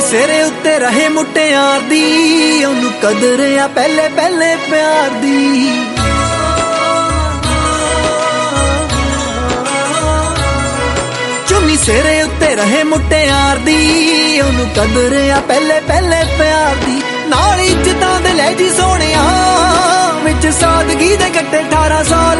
ਸਿਰੇ ਉੱਤੇ ਰਹੇ ਮੁਟਿਆਰ ਦੀ, ਉਹਨੂੰ ਕਦਰ ਆ ਪਹਿਲੇ ਪਹਿਲੇ ਪਿਆਰ ਦੀ। ਚੁੰਨੀ ਸਿਰੇ ਉੱਤੇ ਰਹੇ ਮੁਟਿਆਰ ਦੀ, ਉਹਨੂੰ ਕਦਰ ਆ ਪਹਿਲੇ ਪਹਿਲੇ ਪਿਆਰ ਦੀ। ਨਾਲ ਇੱਜ਼ਤਾਂ ਦੇ ਲੈ ਜੀ ਸੋਹਣਿਆ, ਵਿੱਚ ਸਾਦਗੀ ਦੇ ਕੱਟੇ 18 ਸਾਲ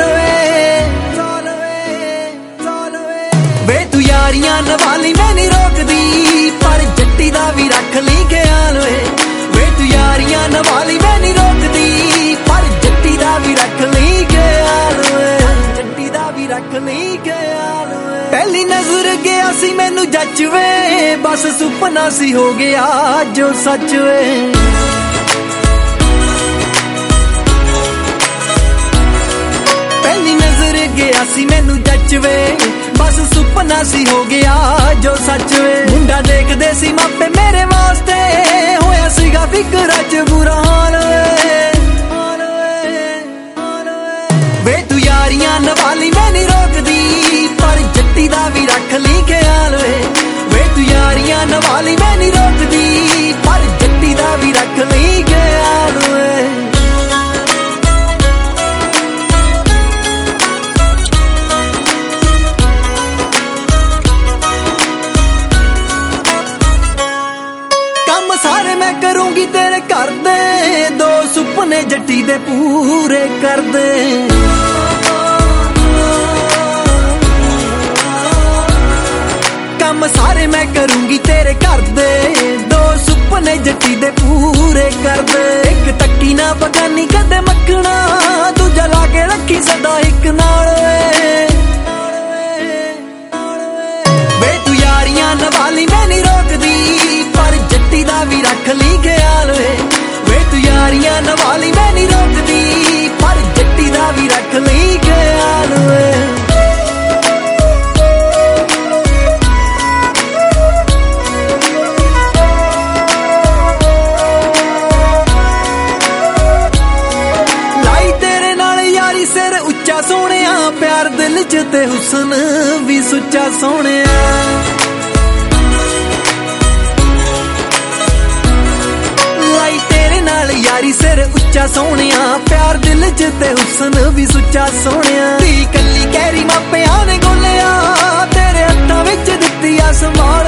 ਵੇ ਤੂੰ ਯਾਰੀਆਂ ਨਵਾਲੀ ਮੈਂ ਨਹੀਂ ਰੋਕਦੀ, ਪਰ ਜੱਟੀ ਦਾ ਵੀ ਰੱਖ ਲਈ ਖਿਆਲ ਵੇ ਤੂੰ ਯਾਰੀਆਂ ਨਵਾਲੀ ਮੈਂ ਨਹੀਂ ਰੋਕਦੀ, ਪਰ ਜੱਟੀ ਦਾ ਵੀ ਰੱਖ ਲਈ ਖਿਆਲ ਜੱਟੀ ਦਾ ਵੀ ਰੱਖ ਲਈ ਖਿਆਲ। ਪਹਿਲੀ ਨਜ਼ਰ ਗਿਆ ਸੀ ਮੈਨੂੰ ਜੱਜ ਵੇ, ਬਸ ਸੁਪਨਾ ਸੀ ਹੋ ਗਿਆ ਜੋ ਸੱਚ ਵੇ। ਪਹਿਲੀ ਨਜ਼ਰ ਗਿਆ ਸੀ ਮੈਨੂੰ ਜੱਜ ਵੇ, ਬਸ ਸੁਪਨਾ ਸੀ ਹੋ ਗਿਆ ਜੋ ਸੱਚ ਵੇ। ਮੁੰਡਾ ਦੇਖਦੇ ਸੀ ਮਾਪੇ ਮੇਰੇ ਵਾਸਤੇ, ਹੋਇਆ ਸੀਗਾ ਫਿਕਰਾਂ 'ਚ ਬੁਰਾ ਹਾਲ ਵੇ ਤੂੰ ਯਾਰੀਆਂ ਨਵਾਲੀ ਮੈਂ ਨਹੀਂ ਰੋਕਦੀ, ਪਰ ਜੱਟੀ ਦਾ ਵੀ ਰੱਖ ਲਈ ਖਿਆਲ ਵੇ ਤੂੰ ਯਾਰੀਆਂ ਨਵਾਲੀ ਮੈਂ ਨਹੀਂ ਰੋਕਦੀ, ਪਰ ਜੱਟੀ ਦਾ ਵੀ ਰੱਖ ਲਈ ਖਿਆਲ ਕੰਮ ਸਾਰੇ ਮੈਂ ਕਰੂੰਗੀ ਤੇਰੇ ਘਰ ਦੇ, 2 ਸੁਪਨੇ ਜੱਟੀ ਦੇ ਪੂਰੇ ਕਰ ਦੇ। ਕੰਮ ਸਾਰੇ ਮੈਂ ਕਰੂੰਗੀ ਤੇਰੇ ਘਰ ਦੇ, 2 ਸੁਪਨੇ ਜੱਟੀ ਦੇ ਪੂਰੇ ਕਰ ਦੇ। ਇੱਕ ਤੱਕੀ ਨਾ ਬਗਾਨੀ ਕਦੇ ਮੱਖਣਾ, ਦੂਜਾ ਲਾ ਕੇ ਰੱਖੀ ਸਦਾ ਇੱਕ ਨਾਲ ਵੇ ਤੂੰ ਯਾਰੀਆਂ ਨਵਾਲੀ ਮੈਂ ਨਹੀਂ ਰੋਕਦੀ, ਪਰ ਜੱਟੀ ਦਾ ਵੀ ਰੱਖ ਲਈ ਖਿਆਲ ਵੇ ਤੂੰ ਯਾਰੀਆਂ ਨਵਾਲੀ ਮੈਂ ਨਹੀਂ ਰੋਕਦੀ, ਪਰ ਜੱਟੀ ਦਾ ਵੀ ਰੱਖ ਲਈ ਖਿਆਲ ਲਾਈ ਤੇਰੇ ਨਾਲ ਯਾਰੀ ਸਿਰ ਉੱਚਾ ਸੋਹਣਿਆ, ਪਿਆਰ ਦਿਲ 'ਚ ਤੇ ਹੁਸਨ ਵੀ ਸੁੱਚਾ ਸੋਹਣਿਆ। ਯਾਰੀ ਸਿਰ ਉੱਚਾ ਸੋਹਣਿਆ, ਪਿਆਰ ਦਿਲ 'ਚ ਤੇ ਹੁਸਨ ਵੀ ਸੁੱਚਾ ਸੋਹਣਿਆ। ਧੀ ਕੱਲੀ ਕਹਿਰੀ ਮਾਪਿਆਂ ਨੇ ਗੋਲਿਆ, ਤੇਰੇ ਹੱਥਾਂ ਵਿੱਚ ਦਿੱਤੀ ਆ ਸੰਭਾਲ